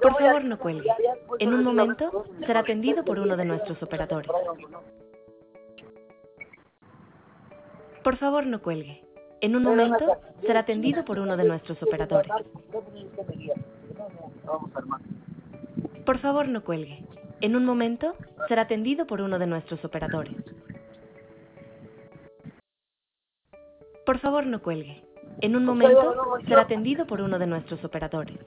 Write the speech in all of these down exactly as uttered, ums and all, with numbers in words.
Por favor, no cuelgue. En un momento será atendido por uno de nuestros operadores. Por favor, no cuelgue. En un momento será atendido por uno de nuestros operadores. Por favor, no cuelgue. En un momento será atendido por uno de nuestros operadores. Por favor, no cuelgue. En un momento será atendido por uno de nuestros operadores.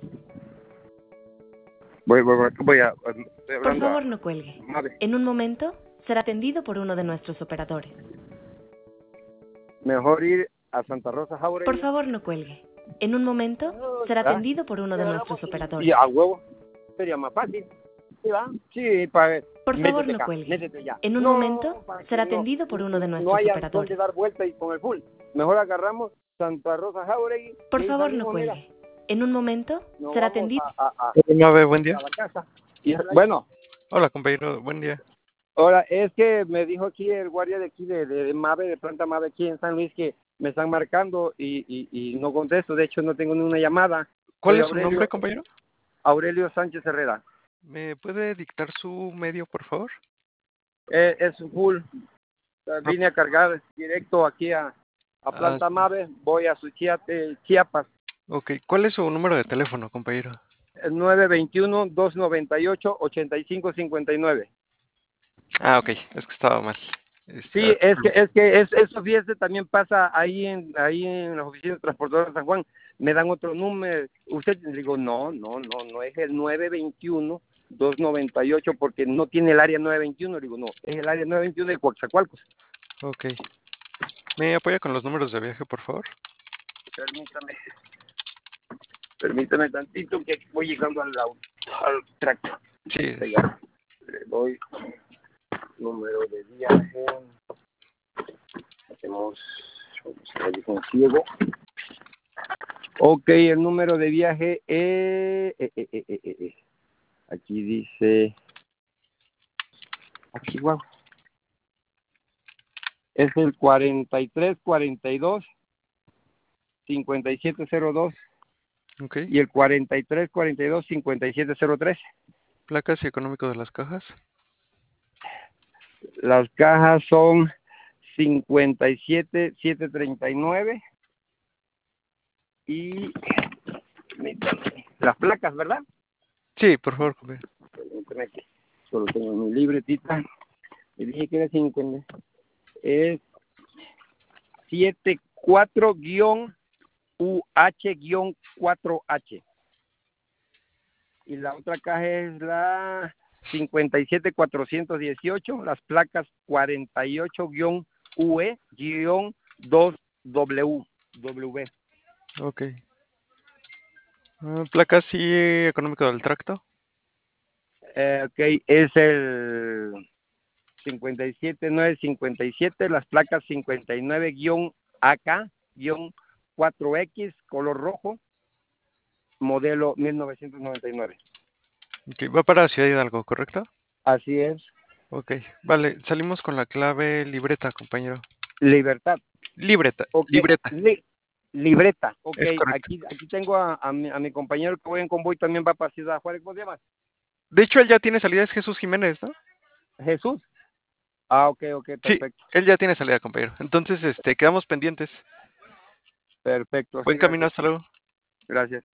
Voy, voy, voy, voy a... Estoy Por hablando favor, a- no cuelgue. Madre, En un momento será atendido por uno de nuestros operadores. mejor ir a Santa Rosa Jauregui. Por favor, no cuelgue. En un momento será ¿Ah? atendido por uno de nuestros Y operadores. a huevo. Sería más fácil. ¿Sí va? Sí, para... Por favor, métete no acá, cuelgue. métete ya. En un No, momento para que será no- atendido por uno de No nuestros haya operadores. dónde dar vuelta y con el full. Mejor agarramos Santa Rosa Jauregui. Por y ahí favor, no salimos, mira, cuelgue. En un momento nos será vamos atendido. a, a, a, Nave, buen día. a la casa. Y, bueno, Hola, compañero, buen día. ahora es que me dijo aquí el guardia de aquí de, de, de Mave, de planta Mave aquí en San Luis, que me están marcando y, y, y no contesto. De hecho, no tengo ni una llamada. ¿Cuál Soy es su Aurelio- nombre, compañero? Aurelio Sánchez Herrera. ¿Me puede dictar su medio, por favor? Eh, es full. Eh, Vine a cargar directo aquí a, a Ah, Planta sí. Mave. Voy a Suchiate, Chiapas. Ok, ¿cuál es su número de teléfono, compañero? El nueve dos uno, dos nueve ocho, ocho cinco cinco nueve. Ah, ok, es que estaba mal. Este, Sí, es que es que es, eso fíjese también pasa ahí en ahí en las oficinas de transportadora de San Juan. Me dan otro número. Usted le digo, no, no, no, no es el nueve dos uno, dos nueve ocho porque no tiene el área nueve veintiuno. Le digo, no, es el área nueve veintiuno de Coaxacualcos. Ok. ¿Me apoya con los números de viaje, por favor? Permítame. Permítame tantito que voy llegando al, au- al tracto. Sí. Ya. Le doy número de viaje. Hacemos vamos a ver con ciego. Ok, el número de viaje es... eh, eh, eh, eh, eh. Aquí dice... Aquí, guau. Es el cuarenta y tres cuarenta y dos cincuenta y siete cero dos Ok. y el cuarenta y tres cuarenta y dos cincuenta y siete cero tres. ¿Placas y económico de las cajas? Las cajas son cincuenta y siete setecientos treinta y nueve y permítame, las placas, ¿verdad? Sí, por favor, compañero. Permítame que solo tengo mi libretita. Le dije que era cincuenta. Es setenta y cuatro U H cuatro H. Y la otra caja es la cincuenta y siete cuatrocientos dieciocho, las placas cuarenta y ocho U E dos W. W. Ok. Ah, ¿placas y económico del tracto? Eh, ok, es el cincuenta y siete nueve cincuenta y siete, las placas cincuenta y nueve A K cuatro X, color rojo, modelo mil novecientos noventa y nueve. Ok, va para Ciudad Hidalgo, ¿correcto? Así es. Ok, vale, salimos con la clave libreta, compañero. Libertad. Libreta, Ok, libreta. li- libreta. Ok, Es correcto. aquí aquí tengo a, a, mi, a mi compañero que voy en convoy, también va para Ciudad Juárez. ¿Cómo se llama? De hecho, él ya tiene salida, es Jesús Jiménez, ¿no? Jesús. Ah, ok, ok, Sí, perfecto. él ya tiene salida, compañero. Entonces, este, quedamos pendientes. Perfecto. Buen Sí, camino, gracias. hasta luego. Gracias.